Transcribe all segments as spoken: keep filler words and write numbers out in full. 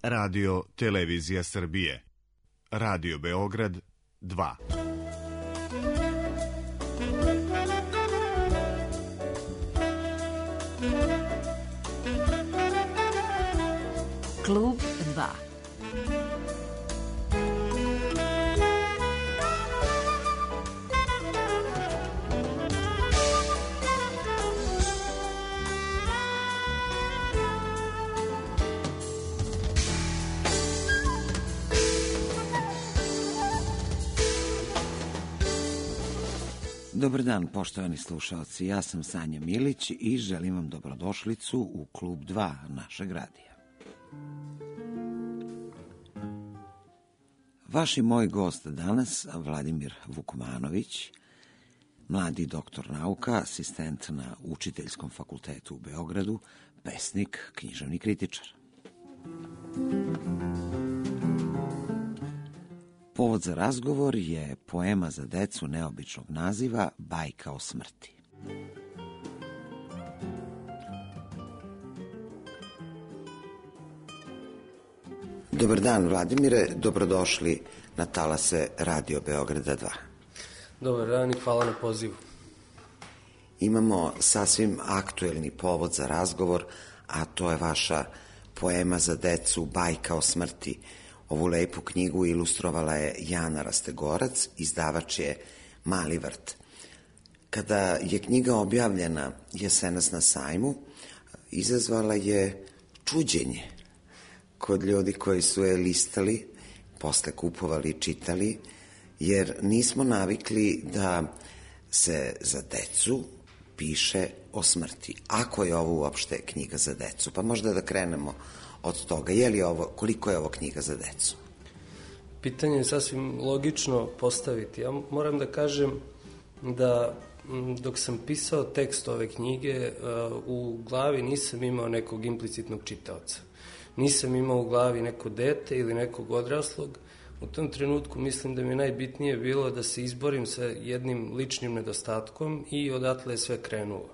Radio Televizija Srbije. Radio Beograd dva. Klub dva. Dobar dan, poštovani slušalci, ja sam Sanja Milić i želim vam dobrodošlicu u Klub dva našeg radija. Vaš i moj gost danas, Vladimir Vukmanović, mladi doktor nauka, asistent na Učiteljskom fakultetu u Beogradu, pesnik, književni kritičar. Povod za razgovor je poema za decu neobičnog naziva Bajka o smrti. Dobar dan, Vladimire, dobrodošli na talase Radio Beograda dva. Dobar dan i hvala na pozivu. Imamo sasvim aktuelni povod za razgovor, a to je vaša poema za decu Bajka o smrti. Ovu lepu knjigu ilustrovala je Jana Rastegorac, izdavač je Mali vrt. Kada je knjiga objavljena jesenas na sajmu, izazvala je čuđenje kod ljudi koji su je listali, posle kupovali i čitali, jer nismo navikli da se za decu piše o smrti. Ako je ovo uopšte knjiga za decu, pa možda da krenemo od toga. Je li ovo, koliko je ovo knjiga za decu? Pitanje je sasvim logično postaviti. Ja moram da kažem da dok sam pisao tekst ove knjige, u glavi nisam imao nekog implicitnog čitaoca. Nisam imao u glavi neko dete ili nekog odraslog. U tom trenutku mislim da mi je najbitnije bilo da se izborim sa jednim ličnim nedostatkom i odatle je sve krenulo.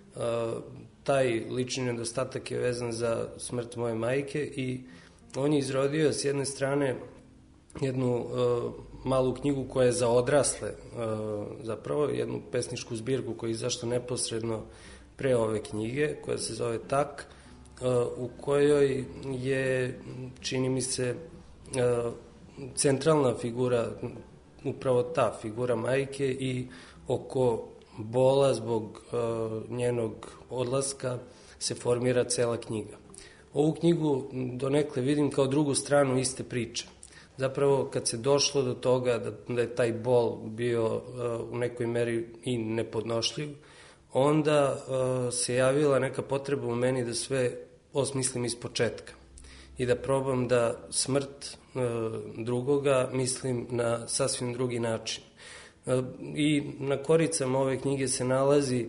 Taj lični nedostatak je vezan za smrt moje majke i on je izrodio s jedne strane jednu uh, malu knjigu koja je za odrasle, uh, zapravo jednu pesničku zbirku koja je izašla neposredno pre ove knjige, koja se zove Tak, uh, u kojoj je, čini mi se, uh, centralna figura, upravo ta figura majke i oko bola zbog uh, njenog odlaska se formira cela knjiga. Ovu knjigu donekle vidim kao drugu stranu iste priče. Zapravo kad se došlo do toga da, da je taj bol bio uh, u nekoj meri i nepodnošljiv, onda uh, se javila neka potreba u meni da sve osmislim iz početka i da probam da smrt uh, drugoga mislim na sasvim drugi način. I na koricama ove knjige se nalazi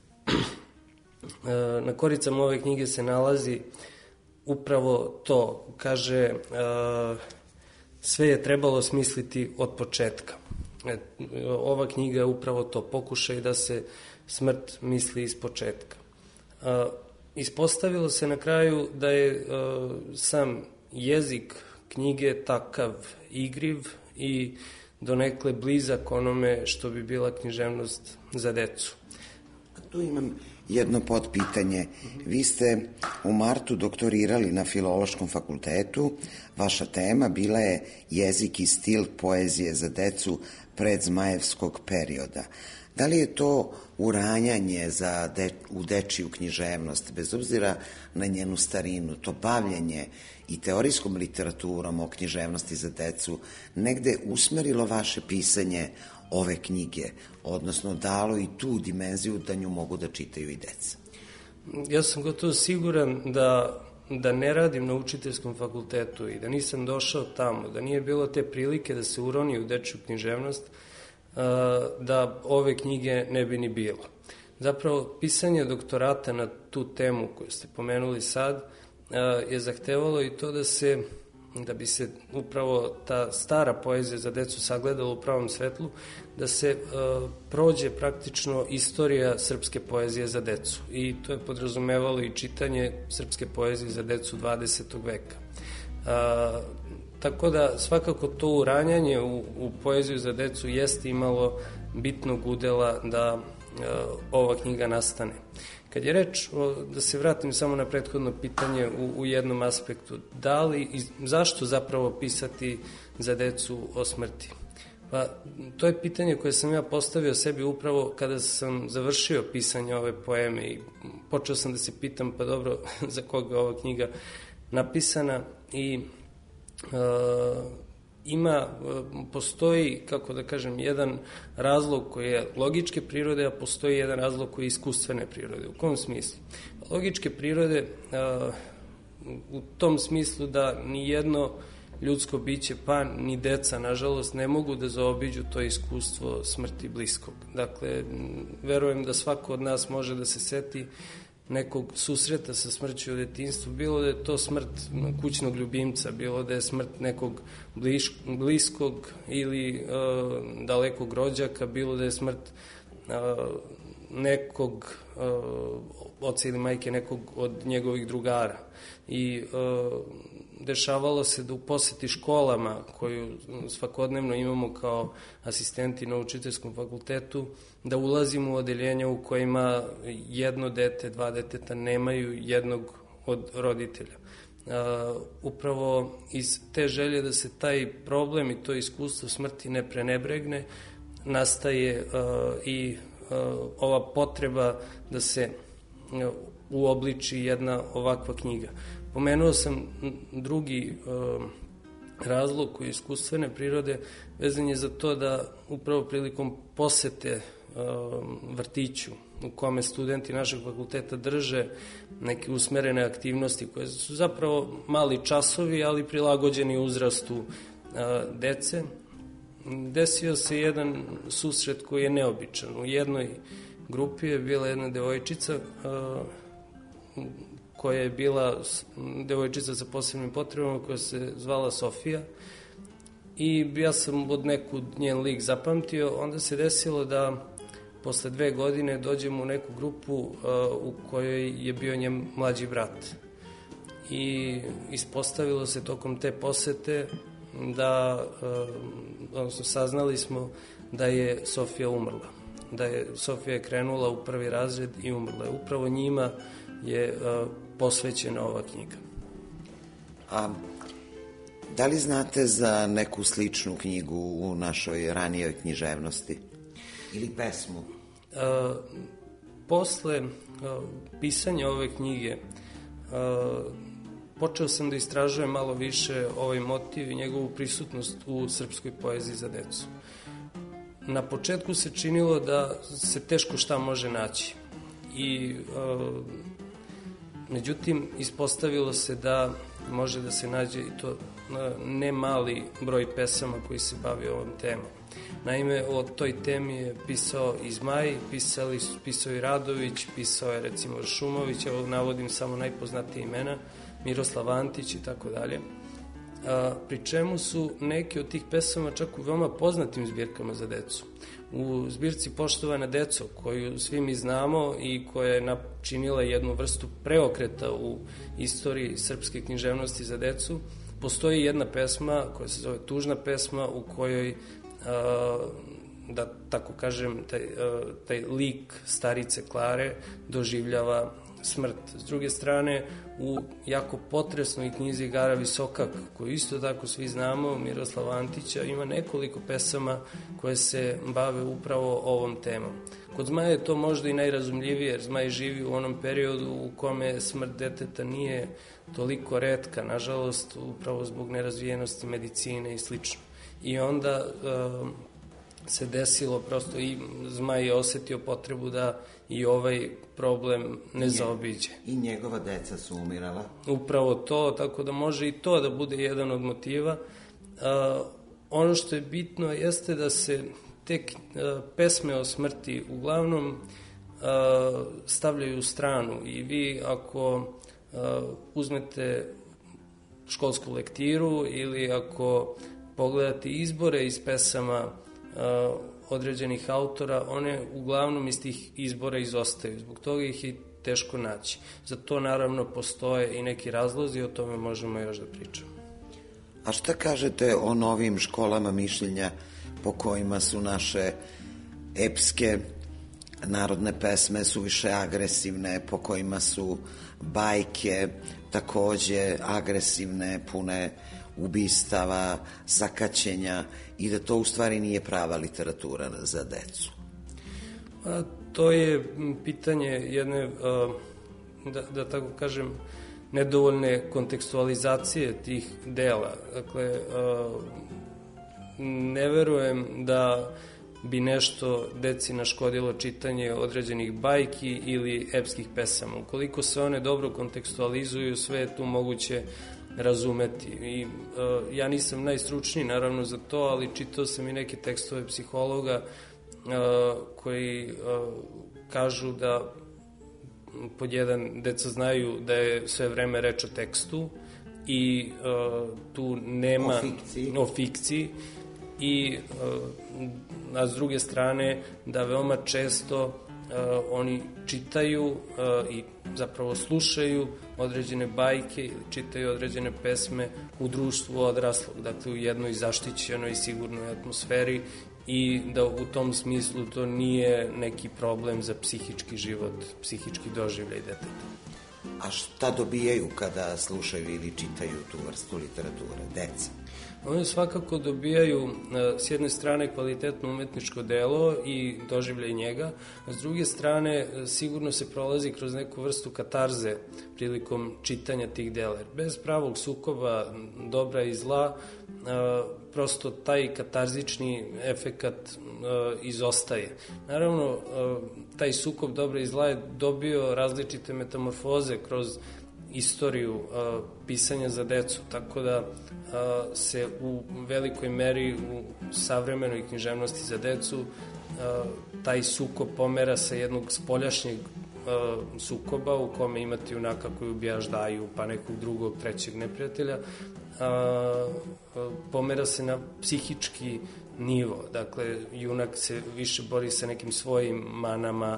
na koricama ove knjige se nalazi upravo to, kaže sve je trebalo smisliti od početka. Ova knjiga je upravo to, pokušaj da se smrt misli iz početka. Ispostavilo se na kraju da je sam jezik knjige takav igriv i donekle blizak onome što bi bila književnost za decu. Tu imam jedno potpitanje. Vi ste u martu doktorirali na Filološkom fakultetu. Vaša tema bila je jezik i stil poezije za decu predzmajevskog perioda. Da li je to uranjanje za de, u dečiju književnost, bez obzira na njenu starinu, to bavljenje i teorijskom literaturom o književnosti za decu, negde usmerilo vaše pisanje ove knjige, odnosno dalo i tu dimenziju da nju mogu da čitaju i deca? Ja sam gotovo siguran da, da ne radim na Učiteljskom fakultetu i da nisam došao tamo, da nije bilo te prilike da se uroni u dečju književnost, da ove knjige ne bi ni bilo. Zapravo, pisanje doktorata na tu temu koju ste pomenuli sad je zahtevalo i to da se, da bi se upravo ta stara poezija za decu sagledala u pravom svetlu, da se uh, prođe praktično istorija srpske poezije za decu. I to je podrazumevalo i čitanje srpske poezije za decu dvadesetog veka. A, tako da svakako to uranjanje u, u poeziju za decu jeste imalo bitnog udela da a, ova knjiga nastane. Kad je reč, o, da se vratim samo na prethodno pitanje u, u jednom aspektu, da li i zašto zapravo pisati za decu o smrti? Pa, to je pitanje koje sam ja postavio sebi upravo kada sam završio pisanje ove poeme i počeo sam da se pitam, pa dobro, za koga je ova knjiga napisana i uh, ima, postoji, kako da kažem, jedan razlog koji je logičke prirode, a postoji jedan razlog koji je iskustvene prirode. U kom smislu? Logičke prirode uh, u tom smislu da ni jedno ljudsko biće, pa ni deca, nažalost, ne mogu da zaobiđu to iskustvo smrti bliskog. Dakle, verujem da svako od nas može da se seti nekog susreta sa smrću u detinjstvu, bilo da je to smrt kućnog ljubimca, bilo da je smrt nekog bliš, bliskog ili e, dalekog rođaka, bilo da je smrt e, nekog e, oca ili majke nekog od njegovih drugara. I e, dešavalo se da u poseti školama, koju svakodnevno imamo kao asistenti na učiteljskom fakultetu, da ulazimo u odeljenja u kojima jedno dete, dva deteta nemaju jednog od roditelja. Uh, upravo iz te želje da se taj problem i to iskustvo smrti ne prenebregne, nastaje uh, i uh, ova potreba da se uh, uobliči jedna ovakva knjiga. Pomenuo sam drugi uh, razlog koji je iskustvene prirode, vezan je za to da upravo prilikom posete uh, vrtiću u kome studenti našeg fakulteta drže neke usmerene aktivnosti koje su zapravo mali časovi, ali prilagođeni uzrastu uh, dece, desio se jedan susret koji je neobičan. U jednoj grupi je bila jedna devojčica uh, koja je bila devojčica sa posebnim potrebama, koja se zvala Sofija, i ja sam od nekud njen lik zapamtio. Onda se desilo da posle dve godine dođemo u neku grupu uh, u kojoj je bio njen mlađi brat. I ispostavilo se tokom te posete da, uh, odnosno saznali smo da je Sofija umrla. Da je Sofija krenula u prvi razred i umrla je. Upravo njima je uh, posvećena ova knjiga. A da li znate za neku sličnu knjigu u našoj ranijoj književnosti? Ili pesmu? Uh, posle uh, pisanja ove knjige uh, počeo sam da istražujem malo više ovaj motiv i njegovu prisutnost u srpskoj poeziji za decu. Na početku se činilo da se teško šta može naći. I uh, međutim, ispostavilo se da može da se nađe i to ne mali broj pesama koji se bavi ovom temom. Naime, o toj temi je pisao i Zmaj, pisali, pisao i Radović, pisao je recimo Šumović, evo navodim samo najpoznatije imena, Miroslav Antić i tako dalje. Pri čemu su neke od tih pesama čak u veoma poznatim zbirkama za decu. U zbirci Poštovana deco, koju svi mi znamo i koja je načinila jednu vrstu preokreta u istoriji srpske književnosti za decu, postoji jedna pesma koja se zove Tužna pesma, u kojoj, da tako kažem, taj, taj lik starice Klare doživljava smrt. S druge strane, u jako potresnoj knjizi Gara Visokak, koju isto tako svi znamo, Miroslava Antića, ima nekoliko pesama koje se bave upravo ovom temom. Kod Zmaja je to možda i najrazumljivije, jer Zmaj živi u onom periodu u kome smrt deteta nije toliko retka, nažalost, upravo zbog nerazvijenosti medicine i slično. I onda um, se desilo prosto i Zmaj je osetio potrebu da i ovaj problem ne I zaobiđe. I njegova deca su umirala. Upravo to, tako da može i to da bude jedan od motiva. Uh, ono što je bitno jeste da se te uh, pesme o smrti uglavnom uh, stavljaju u stranu i vi ako uh, uzmete školsku lektiru ili ako pogledate izbore iz pesama uh, određenih autora, one uglavnom iz tih izbora izostaju. Zbog toga ih je teško naći. Za to naravno postoje i neki razlozi, o tome možemo još da pričamo. A šta kažete o novim školama mišljenja po kojima su naše epske narodne pesme suviše agresivne, po kojima su bajke takođe agresivne, pune ubistava, sakaćenja i da to u stvari nije prava literatura za decu? A, to je pitanje jedne, da, da tako kažem, nedovoljne kontekstualizacije tih dela. Dakle, ne verujem da bi nešto deci naškodilo čitanje određenih bajki ili epskih pesama. Ukoliko se one dobro kontekstualizuju, sve je tu moguće razumeti. I, uh, ja nisam najstručniji naravno za to, ali čitao sam i neke tekstove psihologa uh, koji uh, kažu da pod jedan deca znaju da je sve vreme reč o tekstu i uh, tu nema o fikciji, o fikciji i uh, a s druge strane da veoma često uh, oni čitaju uh, i zapravo slušaju određene bajke ili čitaju određene pesme u društvu odraslog, dakle u jednoj zaštićenoj i sigurnoj atmosferi i da u tom smislu to nije neki problem za psihički život, psihički doživljaj deteta. A šta dobijaju kada slušaju ili čitaju tu vrstu literature, deca? Oni svakako dobijaju s jedne strane kvalitetno umetničko delo i doživljaj njega, a s druge strane sigurno se prolazi kroz neku vrstu katarze prilikom čitanja tih dela. Bez pravog sukoba dobra i zla, prosto taj katarzični efekat izostaje. Naravno, taj sukob dobra i zla je dobio različite metamorfoze kroz istoriju uh, pisanja za decu, tako da uh, se u velikoj meri u savremenoj književnosti za decu uh, taj sukob pomera sa jednog spoljašnjeg uh, sukoba u kome imate junaka koji ubija ždaju, pa nekog drugog, trećeg neprijatelja, uh, uh, pomera se na psihički nivo. Dakle, junak se više bori sa nekim svojim manama,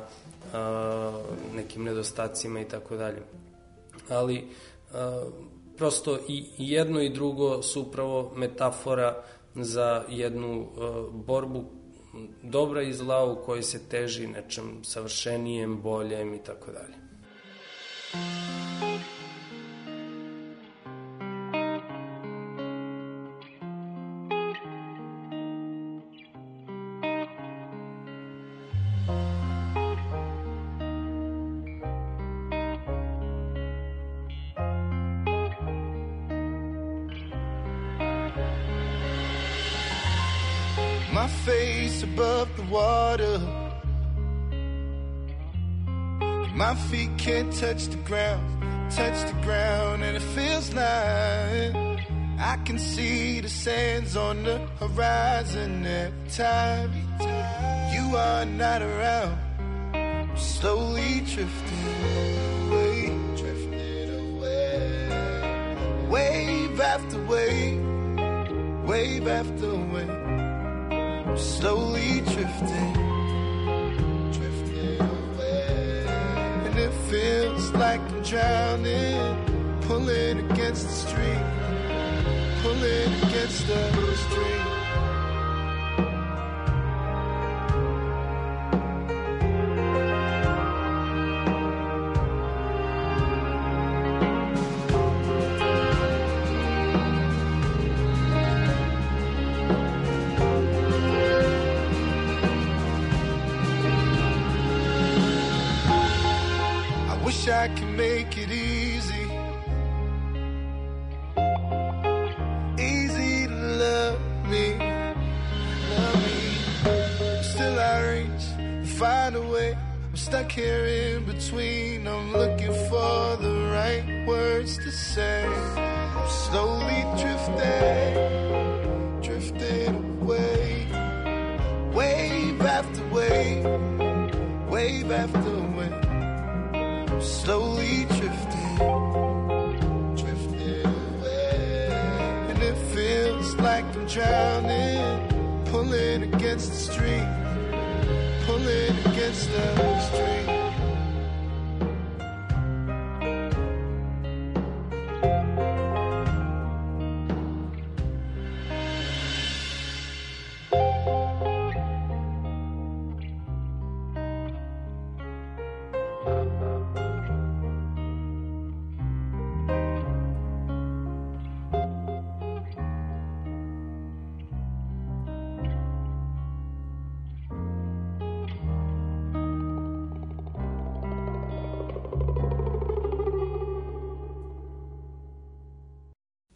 uh, nekim nedostacima i tako dalje. Ali a, prosto i jedno i drugo su upravo metafora za jednu a, borbu dobra i zla u kojoj se teži nečem savršenijem, boljem i tako dalje. My face above the water, my feet can't touch the ground, touch the ground, and it feels like I can see the sands on the horizon every time you are not around. I'm slowly drifting away, drifting away, wave after wave, wave after wave. I'm slowly drifting, drifting away, and it feels like I'm drowning, pulling against the stream, pulling against the stream. I can make it easy, easy to love me, love me. Still I reach and find a way. I'm stuck here in between. I'm looking for the right words to say. I'm slowly drifting, drifting away, wave after wave, wave after wave. Slowly drifting, drifting away, and it feels like I'm drowning, pulling against the stream, pulling against the stream.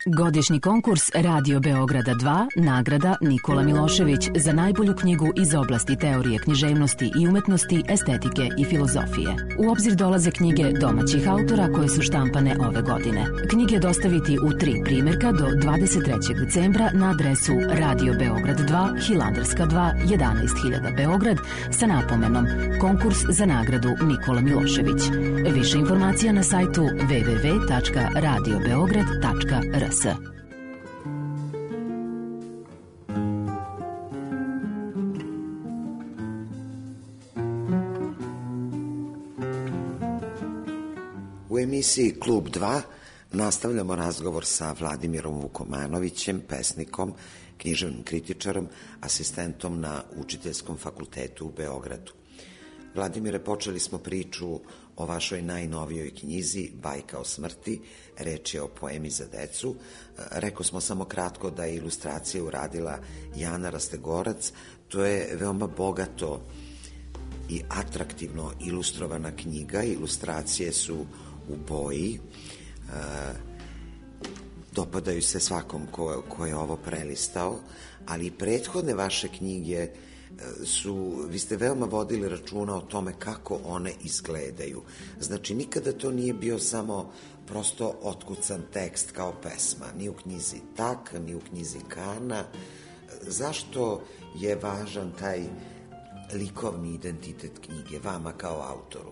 Godišnji konkurs Radio Beograda dva, nagrada Nikola Milošević za najbolju knjigu iz oblasti teorije književnosti i umetnosti, estetike i filozofije. U obzir dolaze knjige domaćih autora koje su štampane ove godine. Knjige dostaviti u tri primjerka do dvadeset trećeg decembra na adresu Radio Beograd dva, Hilandarska dva, jedanaest hiljada Beograd sa napomenom Konkurs za nagradu Nikola Milošević. Više informacija na sajtu w w w tačka radio beograd tačka r s. U emisiji Klub dva nastavljamo razgovor sa Vladimirom Vukomanovićem, pesnikom, književnim kritičarom, asistentom na Učiteljskom fakultetu u Beogradu. Vladimire, počeli smo priču o vašoj najnovijoj knjizi Bajka o smrti, reč je o poemi za decu. Rekao smo samo kratko da je ilustracije uradila Jana Rastegorac. To je veoma bogato i atraktivno ilustrovana knjiga. Ilustracije su u boji. Dopadaju se svakom ko, ko je ovo prelistao, ali i prethodne vaše knjige su, vi ste veoma vodili računa o tome kako one izgledaju. Znači, nikada to nije bio samo prosto otkucan tekst kao pesma, ni u knjizi Tak, ni u knjizi Kana. Zašto je važan taj likovni identitet knjige, vama kao autoru?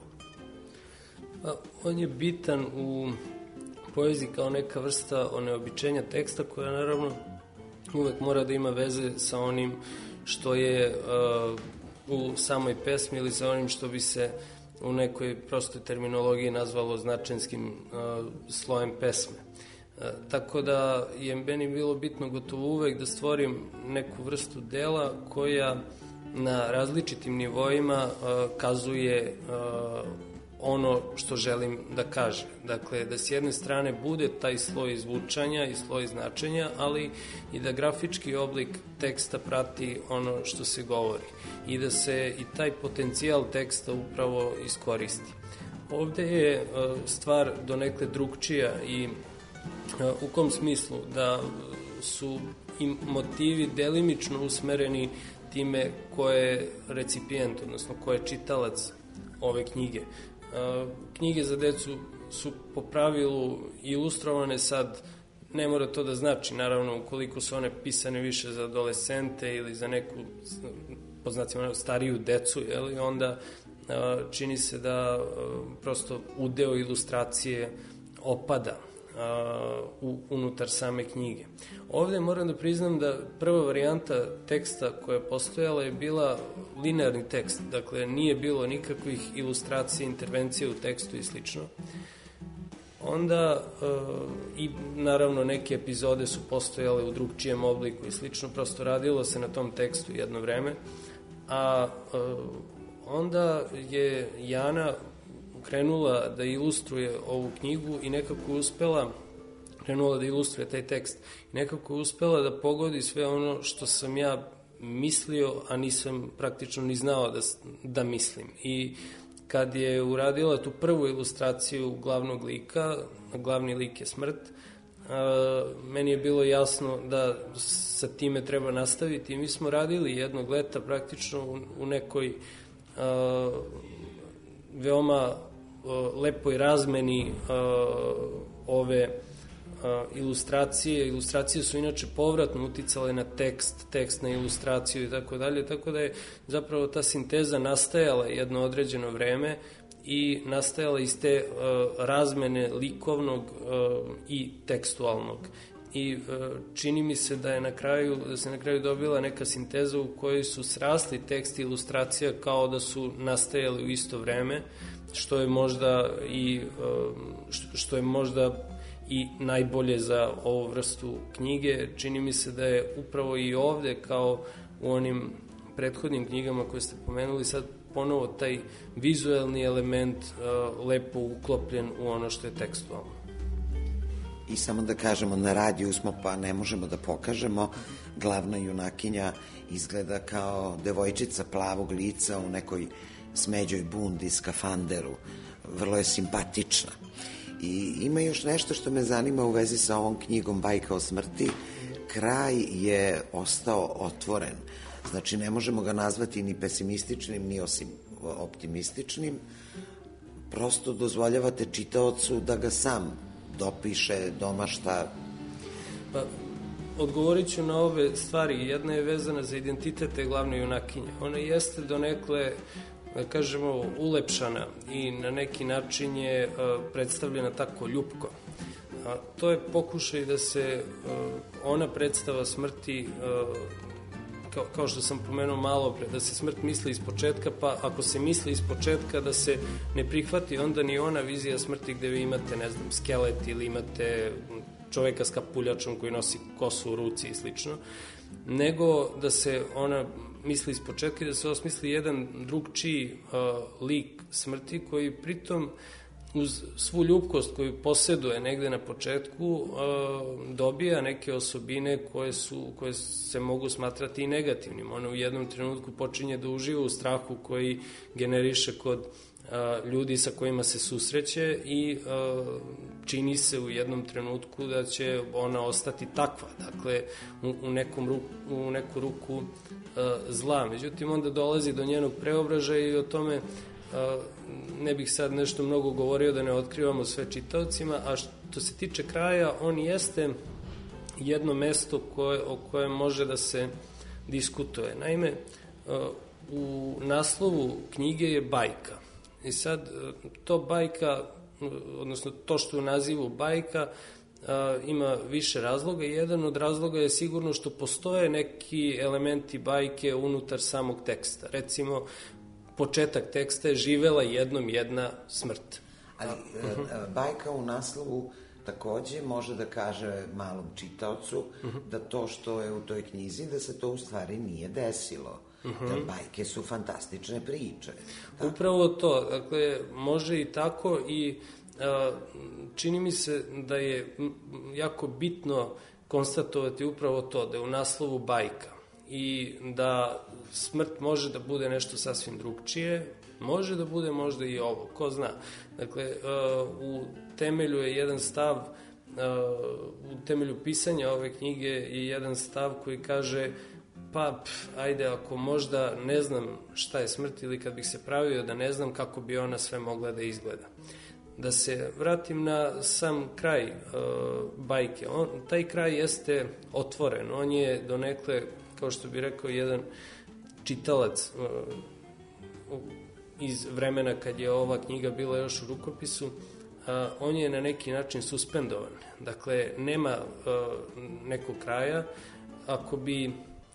On je bitan u poeziji kao neka vrsta oneobičenja teksta koja naravno uvek mora da ima veze sa onim što je uh, u samoj pesmi ili sa onim što bi se u nekoj prostoj terminologiji nazvalo značenskim uh, slojem pesme. Uh, tako da je meni bilo bitno gotovo uvek da stvorim neku vrstu dela koja na različitim nivoima uh, kazuje uh, ono što želim da kažem. Dakle, da s jedne strane bude taj sloj zvučanja i sloj značenja, ali i da grafički oblik teksta prati ono što se govori i da se i taj potencijal teksta upravo iskoristi. Ovde je stvar donekle drugčija i u kom smislu da su i motivi delimično usmereni time ko je recipijent, odnosno ko je čitalac ove knjige. Knjige za decu su po pravilu ilustrovane, sad ne mora to da znači, naravno ukoliko su one pisane više za adolescente ili za neku, po znacima, stariju decu, jeli, onda čini se da prosto udeo ilustracije opada u, unutar same knjige. Ovde moram da priznam da prva varijanta teksta koja je postojala je bila linearni tekst, dakle nije bilo nikakvih ilustracija, intervencija u tekstu i slično. Onda e, i naravno neke epizode su postojale u drugčijem obliku i slično, prosto radilo se na tom tekstu jedno vreme, a e, onda je Jana krenula da ilustruje ovu knjigu i nekako uspela krenula da ilustruje taj tekst i nekako uspela da pogodi sve ono što sam ja mislio, a nisam praktično ni znao da, da mislim. I kad je uradila tu prvu ilustraciju glavnog lika, glavni lik je smrt, Uh, meni je bilo jasno da sa time treba nastaviti i mi smo radili jednog leta praktično u, u nekoj uh, veoma uh, lepoj razmeni uh, ove uh, ilustracije. Ilustracije su inače povratno uticale na tekst, tekst na ilustraciju i tako dalje, tako da je zapravo ta sinteza nastajala jedno određeno vreme i nastajala iz te uh, razmene likovnog uh, i tekstualnog. I uh, čini mi se da je na kraju, da se na kraju dobila neka sinteza u kojoj su srasli tekst i ilustracija kao da su nastajali u isto vreme, što je možda i uh, što, što je možda i najbolje za ovu vrstu knjige. Čini mi se da je upravo i ovde, kao u onim prethodnim knjigama koje ste pomenuli, sad ponovo taj vizuelni element uh, lepo uklopljen u ono što je tekstualno. I samo da kažemo, na radiju smo pa ne možemo da pokažemo, glavna junakinja izgleda kao devojčica plavog lica u nekoj smeđoj bundi, skafanderu, vrlo je simpatična. I ima još nešto što me zanima u vezi sa ovom knjigom Bajka o smrti. Kraj je ostao otvoren. Znači, ne možemo ga nazvati ni pesimističnim, ni osim optimističnim. Prosto dozvoljavate čitaocu da ga sam dopiše, domašta. Pa, odgovorit ću na ove stvari. Jedna je vezana za identitet te glavne junakinje. Ona jeste donekle, da kažemo, ulepšana i na neki način je predstavljena tako ljupko. A to je pokušaj da se ona predstava smrti, kao, kao što sam pomenuo malo pre, da se smrt misli iz početka, pa ako se misli iz početka da se ne prihvati onda ni ona vizija smrti gde vi imate, ne znam, skelet ili imate čoveka s kapuljačom koji nosi kosu u ruci i slično, nego da se ona misli iz početka i da se osmisli jedan drugčiji uh, lik smrti koji pritom uz svu ljubkost koju posjeduje negde na početku uh, dobija neke osobine koje, su, koje se mogu smatrati i negativnim. Ona u jednom trenutku počinje da uživa u strahu koji generiše kod uh, ljudi sa kojima se susreće i uh, čini se u jednom trenutku da će ona ostati takva, dakle u, u, nekom ruku, u neku ruku uh, zla. Međutim, onda dolazi do njenog preobražaja i o tome uh, ne bih sad nešto mnogo govorio da ne otkrivamo sve čitaocima, a što se tiče kraja, on jeste jedno mesto koje, o kojem može da se diskutuje. Naime, uh, u naslovu knjige je bajka. I sad, uh, to bajka, odnosno to što u nazivu bajka, a, ima više razloga. Jedan od razloga je sigurno što postoje neki elementi bajke unutar samog teksta. Recimo, početak teksta je živela jednom jedna smrt. Ali uh-huh. bajka u naslovu takođe može da kaže malom čitaocu uh-huh. da to što je u toj knjizi, da se to u stvari nije desilo. Uh-huh. Jer bajke su fantastične priče. Tako? Upravo to, dakle, može i tako i a, čini mi se da je jako bitno konstatovati upravo to, da je u naslovu bajka i da smrt može da bude nešto sasvim drugčije, može da bude možda i ovo, ko zna. Dakle, a, u temelju je jedan stav, a, u temelju pisanja ove knjige je jedan stav koji kaže pa, pf, ajde, ako možda ne znam šta je smrt ili kad bih se pravio da ne znam kako bi ona sve mogla da izgleda. Da se vratim na sam kraj uh, bajke. On, taj kraj jeste otvoren. On je donekle, kao što bi rekao jedan čitalac uh, iz vremena kad je ova knjiga bila još u rukopisu, uh, on je na neki način suspendovan. Dakle, nema uh, nekog kraja. Ako bi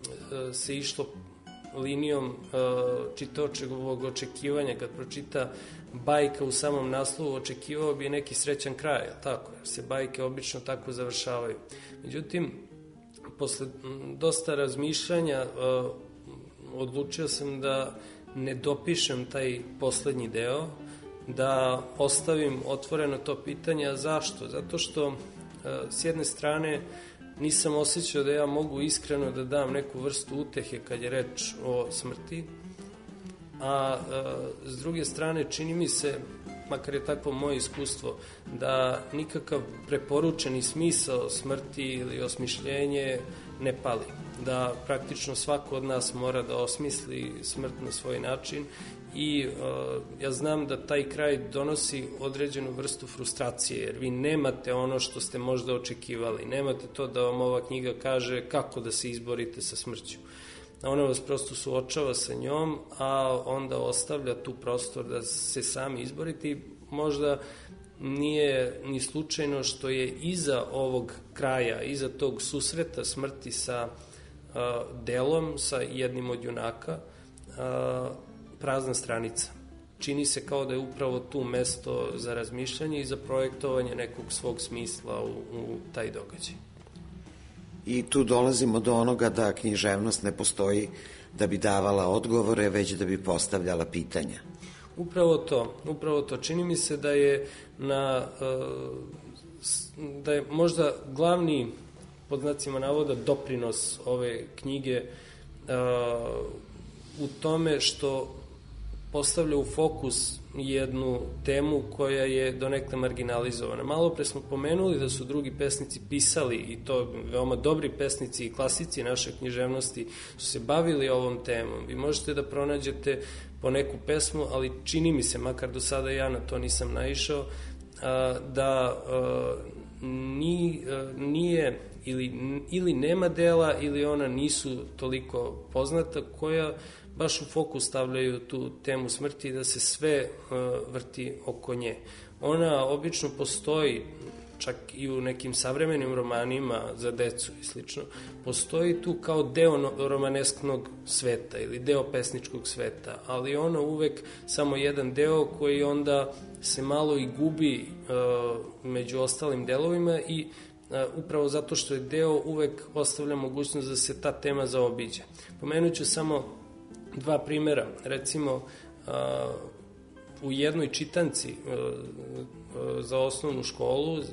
se išlo linijom čitaočevog očekivanja, kad pročita bajka u samom naslovu, očekivao bi neki srećan kraj, tako, jer se bajke obično tako završavaju. Međutim, posle dosta razmišljanja odlučio sam da ne dopišem taj poslednji deo, da ostavim otvoreno to pitanje. A zašto? Zato što s jedne strane nisam osjećao da ja mogu iskreno da dam neku vrstu utehe kad je reč o smrti, a, a s druge strane čini mi se, makar je takvo moje iskustvo, da nikakav preporučeni smisao smrti ili osmišljenje ne pali. Da praktično svako od nas mora da osmisli smrt na svoj način i uh, ja znam da taj kraj donosi određenu vrstu frustracije, jer vi nemate ono što ste možda očekivali, nemate to da vam ova knjiga kaže kako da se izborite sa smrću. Ona vas prosto suočava sa njom, a onda ostavlja tu prostor da se sami izborite i možda nije ni slučajno što je iza ovog kraja, iza tog susreta smrti sa uh, delom, sa jednim od junaka, uh, prazna stranica. Čini se kao da je upravo tu mesto za razmišljanje i za projektovanje nekog svog smisla u, u taj događaj. I tu dolazimo do onoga da književnost ne postoji da bi davala odgovore, već da bi postavljala pitanja. Upravo to, upravo to. Čini mi se da je na da je možda glavni, pod znacima navoda, doprinos ove knjige u tome što postavlja u fokus jednu temu koja je donekle marginalizovana. Malo pre smo pomenuli da su drugi pesnici pisali, i to veoma dobri pesnici i klasici naše književnosti su se bavili ovom temom. Vi možete da pronađete po neku pesmu, ali čini mi se, makar do sada ja na to nisam naišao, da nije ili, ili nema dela ili ona nisu toliko poznata koja baš u fokus stavljaju tu temu smrti, da se sve vrti oko nje. Ona obično postoji, čak i u nekim savremenim romanima za decu i slično, postoji tu kao deo romanesknog sveta ili deo pesničkog sveta, ali ono uvek samo jedan deo koji onda se malo i gubi uh, među ostalim delovima i uh, upravo zato što je deo uvek ostavlja mogućnost da se ta tema zaobiđe. Pomenut ću samo dva primera. Recimo, uh, u jednoj čitanci uh, uh, za osnovnu školu uh,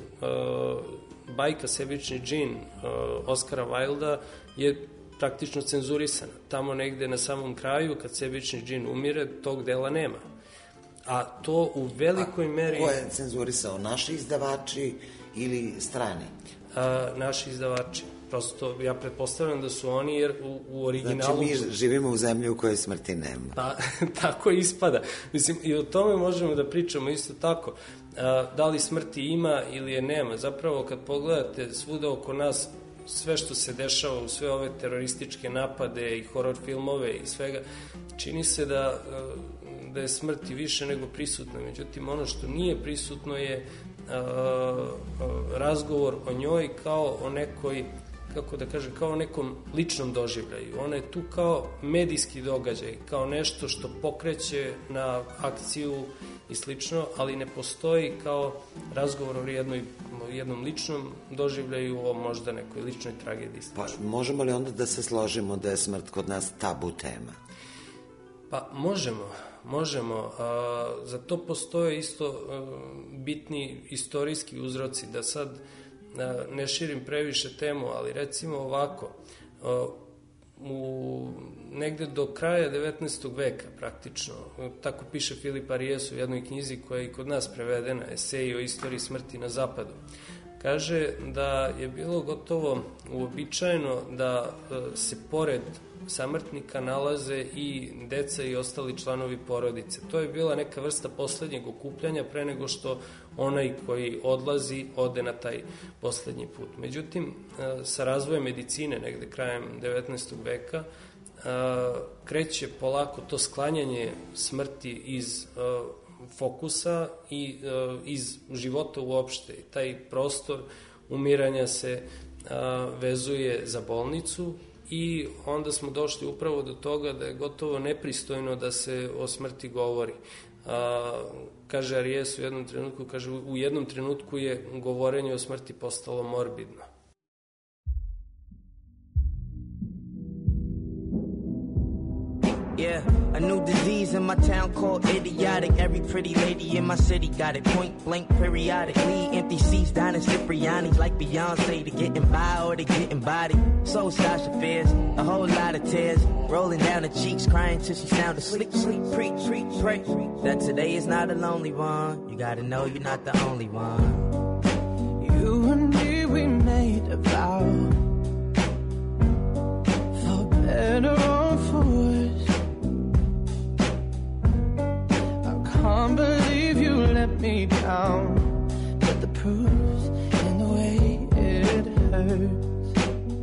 bajka Sebični džin uh, Oskara Wilda je praktično cenzurisana. Tamo negde na samom kraju, kad Sebični džin umire, tog dela nema. A to u velikoj meri... A ko je cenzurisao? Naši izdavači ili strani? A, naši izdavači. Prosto, ja pretpostavljam da su oni, jer u, u originalu... Znači, mi živimo u zemlji u kojoj smrti nema. Pa, tako ispada. Mislim, i o tome možemo da pričamo isto tako. A, da li smrti ima ili je nema? Zapravo, kad pogledate svuda oko nas, sve što se dešava u sve ove terorističke napade i horor filmove i svega, čini se da, da je smrti više nego prisutno. Međutim, ono što nije prisutno je a, razgovor o njoj kao o nekoj, kako da kažem, kao o nekom ličnom doživljaju. Ona je tu kao medijski događaj, kao nešto što pokreće na akciju i slično, ali ne postoji kao razgovor o jednoj, jednom ličnom doživljaju, o možda nekoj ličnoj tragediji. Pa možemo li onda da se složimo da je smrt kod nas tabu tema? Pa možemo, možemo. A, za to postoje isto a, bitni istorijski uzroci, da sad a, ne širim previše temu, ali recimo ovako, a, u negde do kraja devetnaestog veka praktično, tako piše Filip Arijes u jednoj knjizi koja je i kod nas prevedena, Eseji o istoriji smrti na zapadu. Kaže da je bilo gotovo uobičajeno da se pored samrtnika nalaze i deca i ostali članovi porodice. To je bila neka vrsta poslednjeg okupljanja pre nego što onaj koji odlazi ode na taj poslednji put. Međutim, sa razvojem medicine negde krajem devetnaestog veka kreće polako to sklanjanje smrti iz fokusa i iz života uopšte. Taj prostor umiranja se vezuje za bolnicu i onda smo došli upravo do toga da je gotovo nepristojno da se o smrti govori. A, kaže Arijes u jednom trenutku, kaže u jednom trenutku je govorenje o smrti postalo morbidno. Yeah, a new disease in my town called idiotic. Every pretty lady in my city got it, point blank periodically. Empty seats down in Cipriani's like Beyonce. To getting by or to getting body. So Sasha fears, a whole lot of tears rolling down her cheeks, crying till she sounded sleep, sleep, preach, preach, pray that today is not a lonely one. You gotta know you're not the only one. You and me, we made a vow, for better or for worse. Can't believe you let me down, but the proof's in the way it hurts.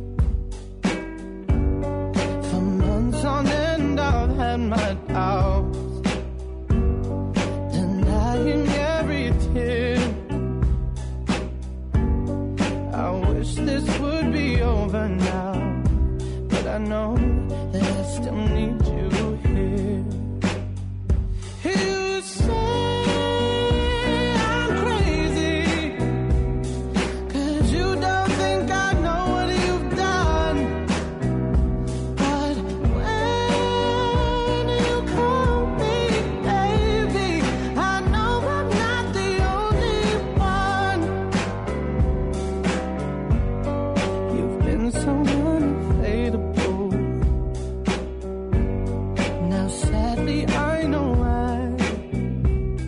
For months on end I've had my doubts, denying every tear. I wish this would be over now, but I know that I still need you here. You say I'm crazy, 'cause you don't think I know what you've done. But when you call me baby, I know I'm not the only one. You've been so unavailable. Now sadly I know why.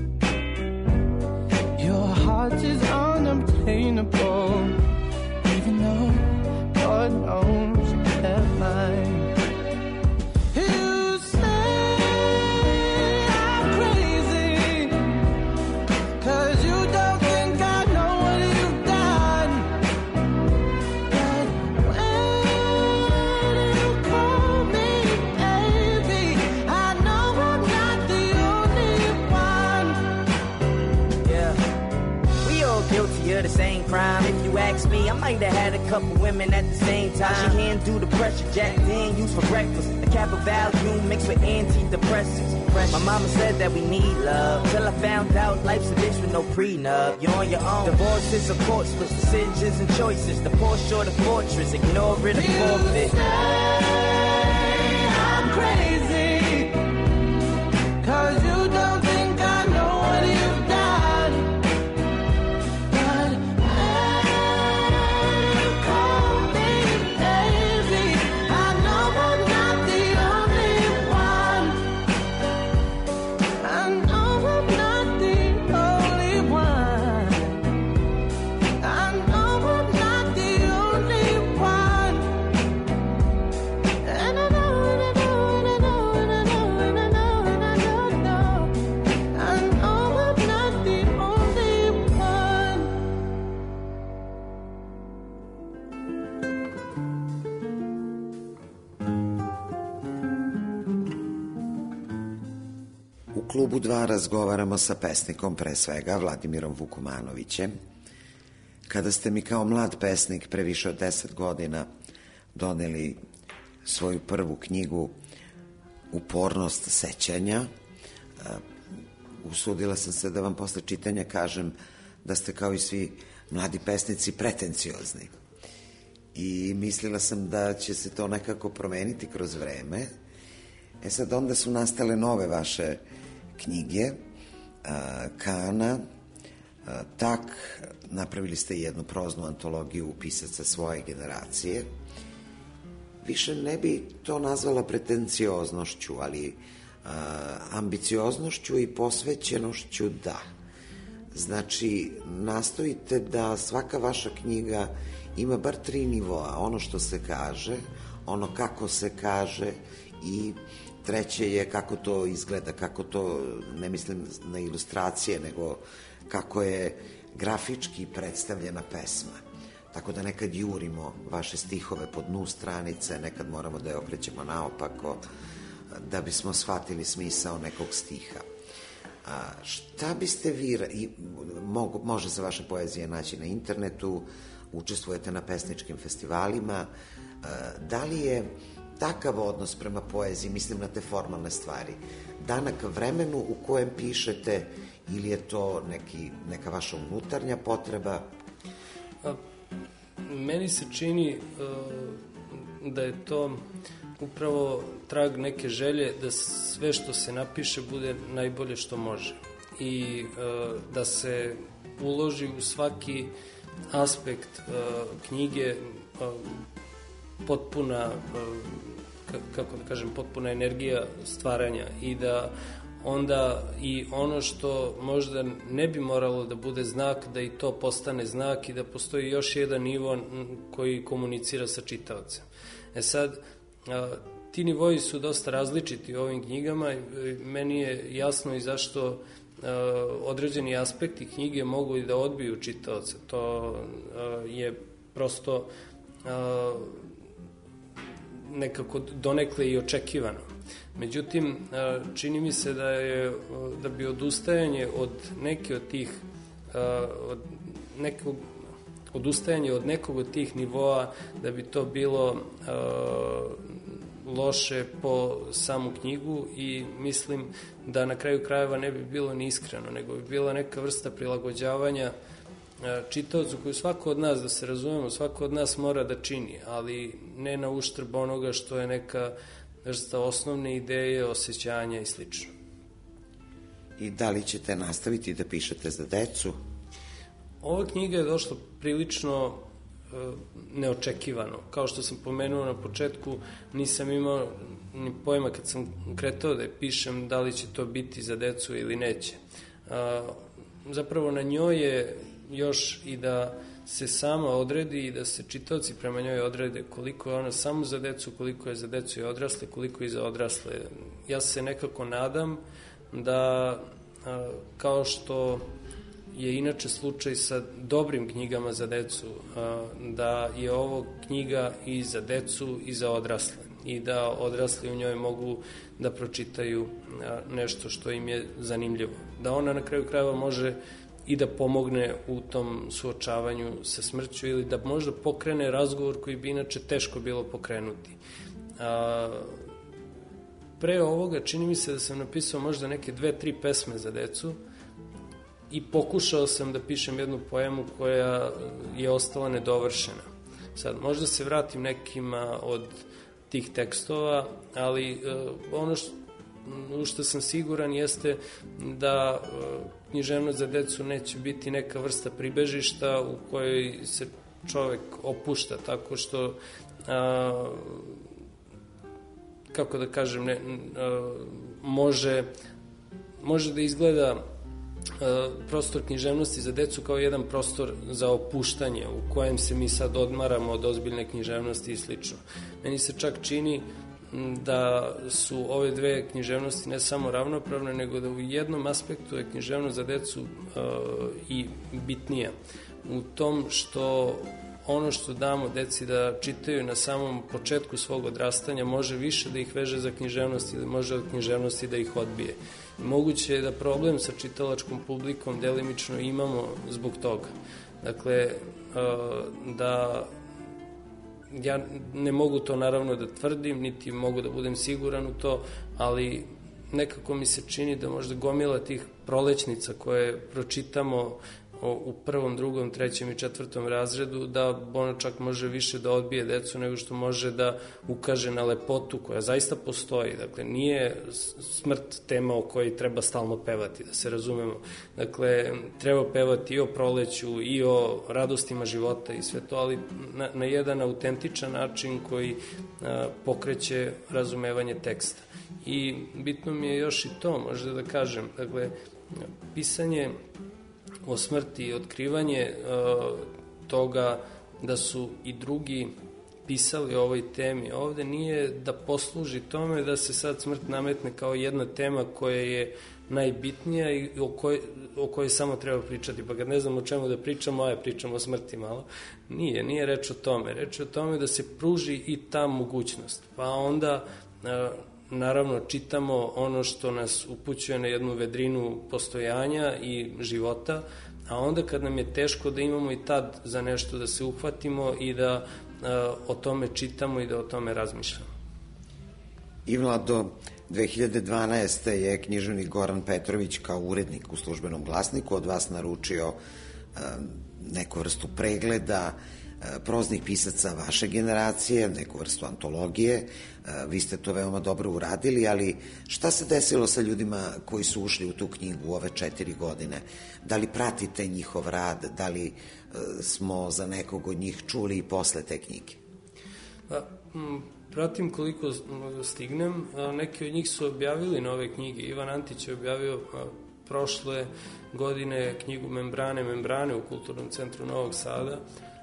might have had a couple women at the same time. She can't do the pressure, Jack Dan used for breakfast. A cap of Valium mixed with antidepressants. My mama said that we need love, till I found out life's a bitch with no prenup. You're on your own. Divorces or court splits, decisions and choices. The poor short of fortress, ignore it or forfeit. You say I'm crazy, 'cause you don't think I know what you've done. But I call me lazy. I know I'm not the only one. I know I'm not the only one. I know I'm not the only one. And I know, and I know, and I know, and I know, and I know, and I know, know. I know I'm not the only one. U klubu dva razgovaramo sa pesnikom, pre svega Vladimirom Vukomanovićem. Kada ste mi kao mlad pesnik pre više od deset godina doneli svoju prvu knjigu Upornost sećanja, usudila sam se da vam posle čitanja kažem da ste kao i svi mladi pesnici pretenciozni. I mislila sam da će se to nekako promeniti kroz vreme. E sad, onda su nastale nove vaše knjige, a, Kana, a, Tak, napravili ste jednu proznu antologiju pisaca svoje generacije. Više ne bi to nazvala pretencioznošću, ali a, ambicioznošću i posvećenošću da. Znači, nastojite da svaka vaša knjiga ima bar tri nivoa, ono što se kaže, ono kako se kaže i treće je kako to izgleda, kako to, ne mislim na ilustracije, nego kako je grafički predstavljena pesma. Tako da nekad jurimo vaše stihove po dnu stranice, nekad moramo da je okrećemo naopako, da bismo shvatili smisao nekog stiha. A šta biste vi, i mogu, može se vaša poezija naći na internetu, učestvujete na pesničkim festivalima, da li je takav odnos prema poeziji, mislim na te formalne stvari, danak vremenu u kojem pišete ili je to neki, neka vaša unutarnja potreba? A, meni se čini uh, da je to upravo trag neke želje da sve što se napiše bude najbolje što može i uh, da se uloži u svaki aspekt uh, knjige uh, potpuna uh, kako da kažem, potpuna energija stvaranja i da onda i ono što možda ne bi moralo da bude znak, da i to postane znak i da postoji još jedan nivo koji komunicira sa čitaocem. E sad, ti nivoji su dosta različiti u ovim knjigama i meni je jasno i zašto određeni aspekti knjige mogu i da odbiju čitaoca. To je prosto nekako donekle i očekivano. Međutim, čini mi se da je da bi odustajanje od neke od tih od nekog odustajanje od nekog od tih nivoa, da bi to bilo loše po samu knjigu i mislim da na kraju krajeva ne bi bilo ni iskreno, nego bi bila neka vrsta prilagođavanja čitaocu koju svako od nas, da se razumemo, svako od nas mora da čini, ali ne na uštrb onoga što je neka vrsta osnovne ideje, osjećanja i slično. I da li ćete nastaviti da pišete za decu? Ova knjiga je došla prilično e, neočekivano. Kao što sam pomenuo na početku, nisam imao ni pojma kad sam kretao da je pišem da li će to biti za decu ili neće. E, zapravo na njoj je još i da se sama odredi i da se čitaoci prema njoj odrede koliko je ona samo za decu, koliko je za decu i odrasle, koliko je za odrasle. Ja se nekako nadam da a, kao što je inače slučaj sa dobrim knjigama za decu, a, da je ovo knjiga i za decu i za odrasle i da odrasli u njoj mogu da pročitaju a, nešto što im je zanimljivo. Da ona na kraju krajeva može i da pomogne u tom suočavanju sa smrću ili da možda pokrene razgovor koji bi inače teško bilo pokrenuti. A, pre ovoga čini mi se da sam napisao možda neke dve, tri pesme za decu i pokušao sam da pišem jednu poemu koja je ostala nedovršena. Sad, možda se vratim nekima od tih tekstova, ali uh, ono što, u što sam siguran jeste da uh, književnost za decu neće biti neka vrsta pribežišta u kojoj se čovek opušta tako što uh, kako da kažem, ne, uh, može, može da izgleda prostor književnosti za decu kao jedan prostor za opuštanje u kojem se mi sad odmaramo od ozbiljne književnosti i slično. Meni se čak čini da su ove dve književnosti ne samo ravnopravne, nego da u jednom aspektu je književnost za decu uh, i bitnija. U tom što ono što damo deci da čitaju na samom početku svog odrastanja može više da ih veže za književnost ili može od književnosti da ih odbije. Moguće je da problem sa čitalačkom publikom delimično imamo zbog toga. Dakle, da ja ne mogu to naravno da tvrdim, niti mogu da budem siguran u to, ali nekako mi se čini da možda gomila tih prolećnica koje pročitamo u prvom, drugom, trećem i četvrtom razredu, da ono čak može više da odbije decu nego što može da ukaže na lepotu koja zaista postoji. Dakle, nije smrt tema o kojoj treba stalno pevati, da se razumemo. Dakle, treba pevati i o proleću, i o radostima života i sve to, ali na, na jedan autentičan način koji a, pokreće razumevanje teksta. I bitno mi je još i to, možda da kažem, dakle, pisanje o smrti i otkrivanje uh, toga da su i drugi pisali o ovoj temi. Ovde nije da posluži tome da se sad smrt nametne kao jedna tema koja je najbitnija i o kojoj, o kojoj samo treba pričati. Pa kad ne znam o čemu da pričamo, aj pričamo o smrti malo. Nije, nije reč o tome. Reč je o tome da se pruži i ta mogućnost. Pa onda uh, naravno čitamo ono što nas upućuje na jednu vedrinu postojanja i života, a onda kad nam je teško da imamo i tad za nešto da se uhvatimo i da uh, o tome čitamo i da o tome razmišljamo. I Vlado, dve hiljade dvanaeste. je književnik Goran Petrović kao urednik u Službenom glasniku od vas naručio uh, neku vrstu pregleda proznih pisaca vaše generacije, neku vrstu antologije. Vi ste to veoma dobro uradili, ali šta se desilo sa ljudima koji su ušli u tu knjigu u ove četiri godine? Da li pratite njihov rad? Da li smo za nekog od njih čuli i posle te knjige? Pa, pratim koliko stignem. Neki od njih su objavili nove knjige. Ivan Antić je objavio prošle godine knjigu Membrane, Membrane u Kulturnom centru Novog Sada.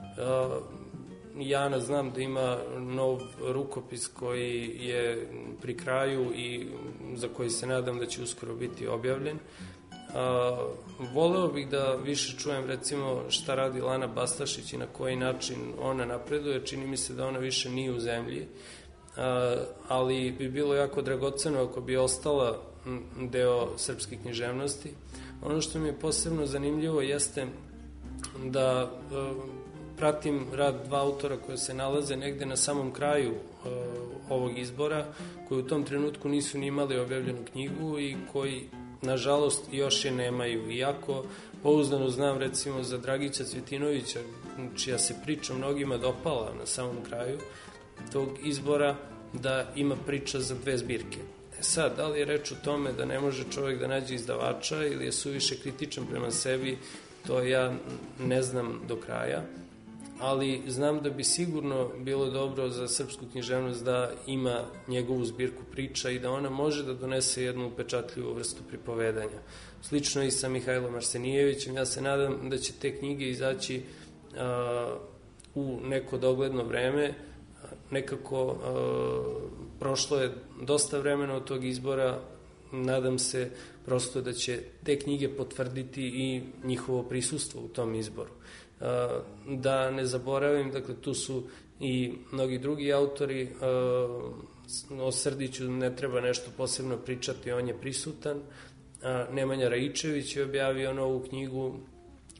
Jana znam da ima nov rukopis koji je pri kraju i za koji se nadam da će uskoro biti objavljen. Voleo bih da više čujem recimo šta radi Lana Bastašić i na koji način ona napreduje. Čini mi se da ona više nije u zemlji, ali bi bilo jako dragoceno ako bi ostala deo srpske književnosti. Ono što mi je posebno zanimljivo jeste da pratim rad dva autora koje se nalaze negde na samom kraju uh, ovog izbora, koji u tom trenutku nisu ni imali objavljenu knjigu i koji, nažalost, još je nemaju. Iako pouzdano znam, recimo, za Dragića Cvjetinovića, čija se priča mnogima dopala na samom kraju tog izbora, da ima priča za dve zbirke. E sad, da li je reč o tome da ne može čovjek da nađe izdavača ili je suviše kritičan prema sebi, to ja ne znam do kraja, ali znam da bi sigurno bilo dobro za srpsku književnost da ima njegovu zbirku priča i da ona može da donese jednu upečatljivu vrstu pripovedanja. Slično i sa Mihajlom Arsenijevićem. Ja se nadam da će te knjige izaći a, u neko dogledno vreme. Nekako a, prošlo je dosta vremena od tog izbora. Nadam se prosto da će te knjige potvrditi i njihovo prisustvo u tom izboru. Da ne zaboravim, dakle, tu su i mnogi drugi autori. O Srdiću ne treba nešto posebno pričati, on je prisutan. Nemanja Raičević je objavio novu knjigu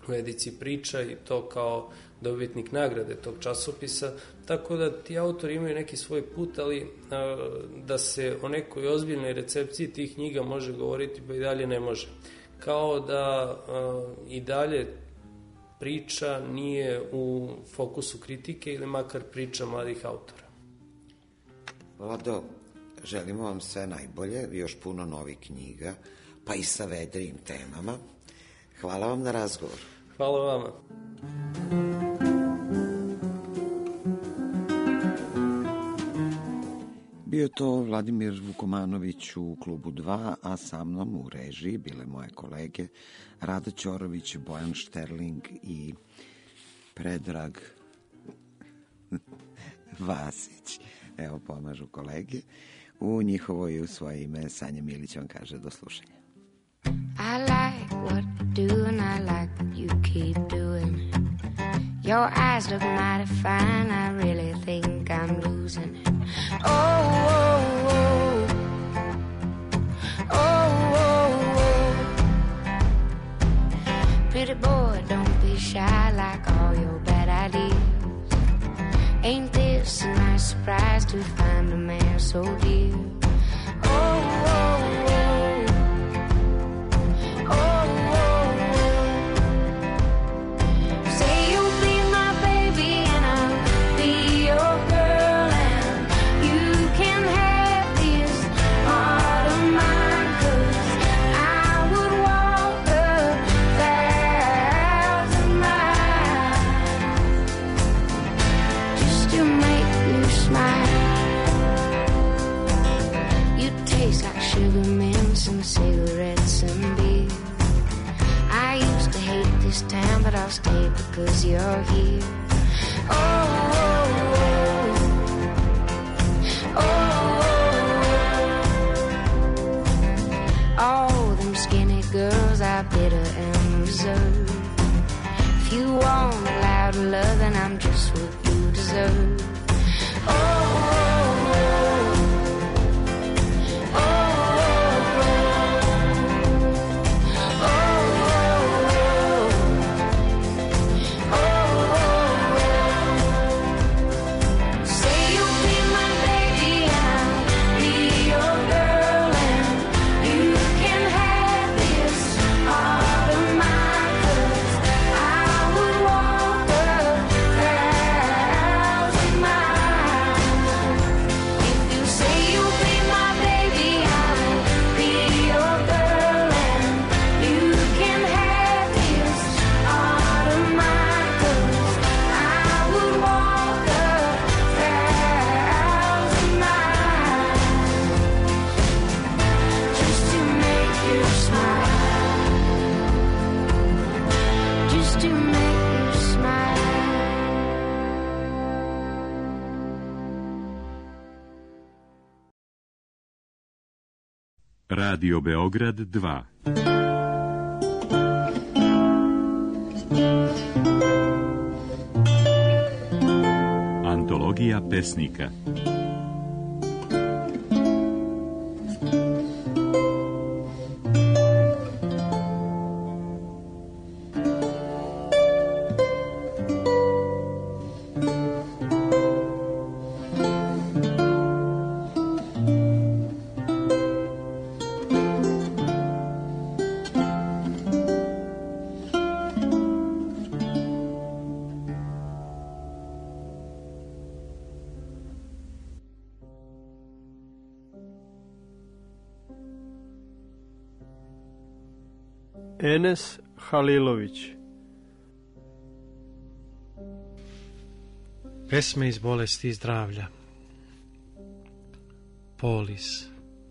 u edici Priča i to kao dobitnik nagrade tog časopisa, tako da ti autori imaju neki svoj put, ali a, da se o nekoj ozbiljnoj recepciji tih knjiga može govoriti, pa i dalje ne može. Kao da a, i dalje Priča nije u fokusu kritike ili makar priča mladih autora. Vlado, želimo vam sve najbolje, još puno novih knjiga, pa i sa vedrijim temama. Hvala vam na razgovor. Hvala vama. Bio to Vladimir Vukomanović u Klubu dva, a sa mnom u režiji bile moje kolege Rada Ćorović, Bojan Šterling i Predrag Vasić. Evo, pomažu kolege. U njihovo i u svoje ime Sanja Milić vam kaže do slušanja. I like what you do and I like what you keep doing. Your eyes look mighty fine, I really think I'm losing it. Oh, oh, oh. Oh, oh, oh. Pretty boy, don't be shy like all your bad ideas. Ain't this a nice surprise to find a man so dear? Oh, oh, oh. Oh, oh, oh. Say you'll be my baby and I'll be your girl, and you can have this heart of mine, 'cause I would walk a thousand miles just to make you smile. You taste like sugar mints and cigarettes and beer. I used to hate this town, but I'll stay because you're here. Oh, oh, oh. Oh, oh. All them skinny girls are bitter and reserved. If you want a loud love, then I'm just what you deserve. Oh, oh, oh. Radio Beograd dva. Antologija pesnika. Enes Halilović. Pesme iz bolesti i zdravlja. Polis.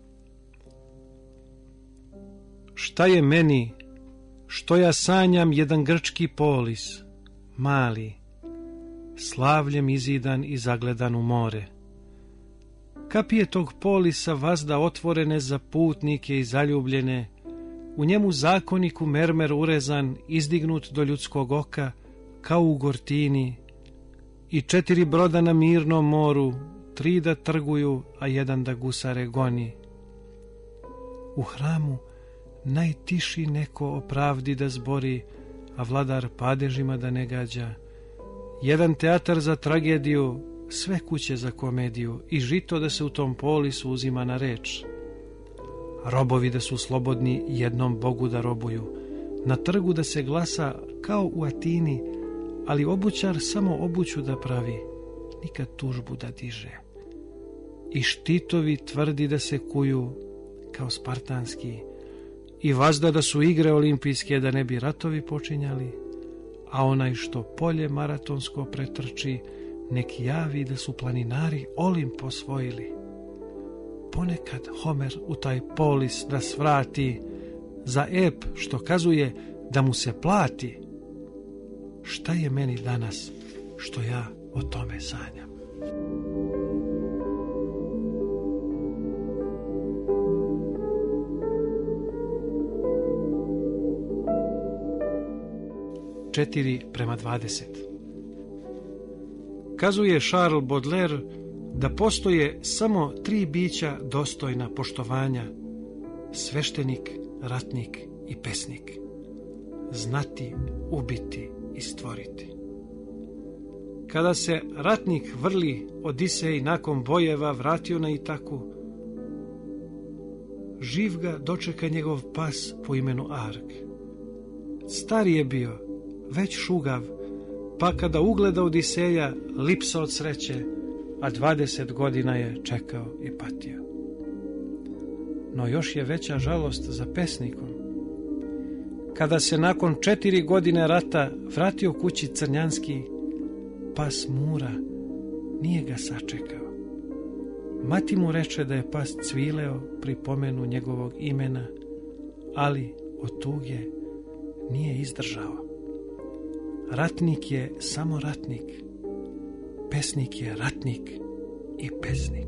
Šta je meni, što ja sanjam jedan grčki polis, mali, slavljem izidan i zagledan u more. Kapije tog polisa vazda otvorene za putnike i zaljubljene, u njemu zakoniku mermer urezan, izdignut do ljudskog oka, kao u gortini, i četiri broda na mirnom moru, tri da trguju, a jedan da gusare goni. U hramu najtiši neko o pravdi da zbori, a vladar padežima da ne gađa, jedan teatar za tragediju, sve kuće za komediju i žito da se u tom polisu uzima na reč. Robovi da su slobodni jednom Bogu da robuju, na trgu da se glasa kao u Atini, ali obućar samo obuću da pravi, nikad tužbu da diže. I štitovi tvrdi da se kuju kao spartanski, i vazda da su igre olimpijske da ne bi ratovi počinjali, a onaj što polje maratonsko pretrči, nek javi da su planinari Olimp osvojili. Ponekad Homer u taj polis da svrati za ep što kazuje da mu se plati. Šta je meni danas što ja o tome sanjam? četiri prema dvadeset. Kazuje Charles Baudelaire da postoje samo tri bića dostojna poštovanja: sveštenik, ratnik i pesnik. Znati, ubiti i stvoriti. Kada se ratnik vrli Odisej nakon bojeva vratio na Itaku, živ ga dočeka njegov pas po imenu Ark. Stari je bio, već šugav, pa kada ugleda Odiseja, lipsa od sreće, a dvadeset godina je čekao i patio. No još je veća žalost za pesnikom. Kada se nakon četiri godine rata vratio kući Crnjanski, pas Mura nije ga sačekao. Mati mu reče da je pas cvileo pri pomenu njegovog imena, ali od tuge nije izdržao. Ratnik je samo ratnik, pesnik je ratnik i pesnik.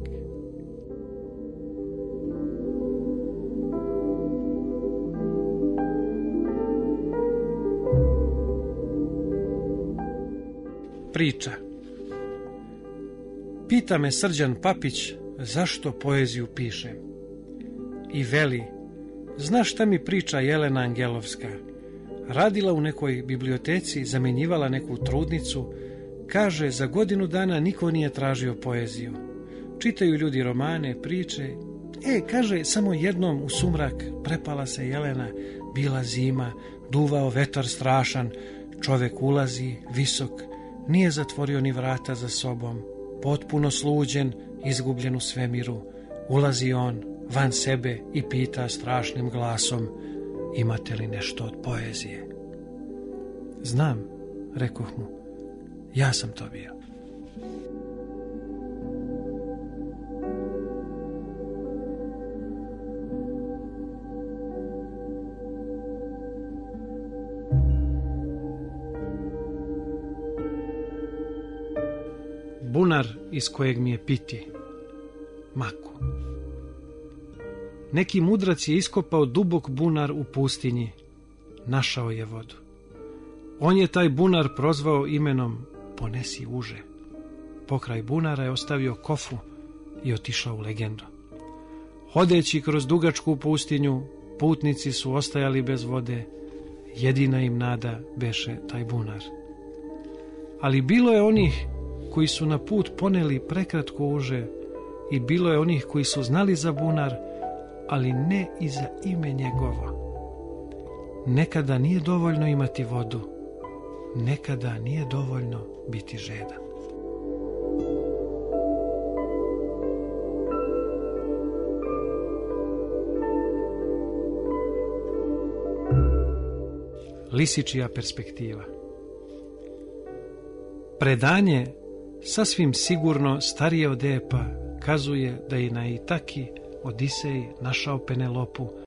Priča. Pita me Srđan Papić zašto poeziju pišem. I veli, znaš šta mi priča Jelena Angelovska? Radila u nekoj biblioteci, zamjenjivala neku trudnicu, kaže za godinu dana niko nije tražio poeziju. Čitaju ljudi romane, priče. E, kaže, samo jednom u sumrak prepala se Jelena, bila zima, duvao vetar strašan, čovek ulazi, visok, nije zatvorio ni vrata za sobom, potpuno sluđen, izgubljen u svemiru. Ulazi on, van sebe, i pita strašnim glasom, imate li nešto od poezije? Znam, rekoh mu, ja sam to bio. Bunar iz kojeg mi je piti, Maku. Neki mudrac je iskopao dubok bunar u pustinji, našao je vodu. On je taj bunar prozvao imenom Ponesi uže. Pokraj bunara je ostavio kofu i otišao u legendu. Hodeći kroz dugačku pustinju, putnici su ostajali bez vode, jedina im nada beše taj bunar. Ali bilo je onih koji su na put poneli prekratko uže i bilo je onih koji su znali za bunar, ali ne i za ime njegovo. Nekada nije dovoljno imati vodu, nekada nije dovoljno biti žedan. Lisičija perspektiva. Predanje, sasvim sigurno starije od epa, kazuje da je na Itaki Odisej našao Penelopu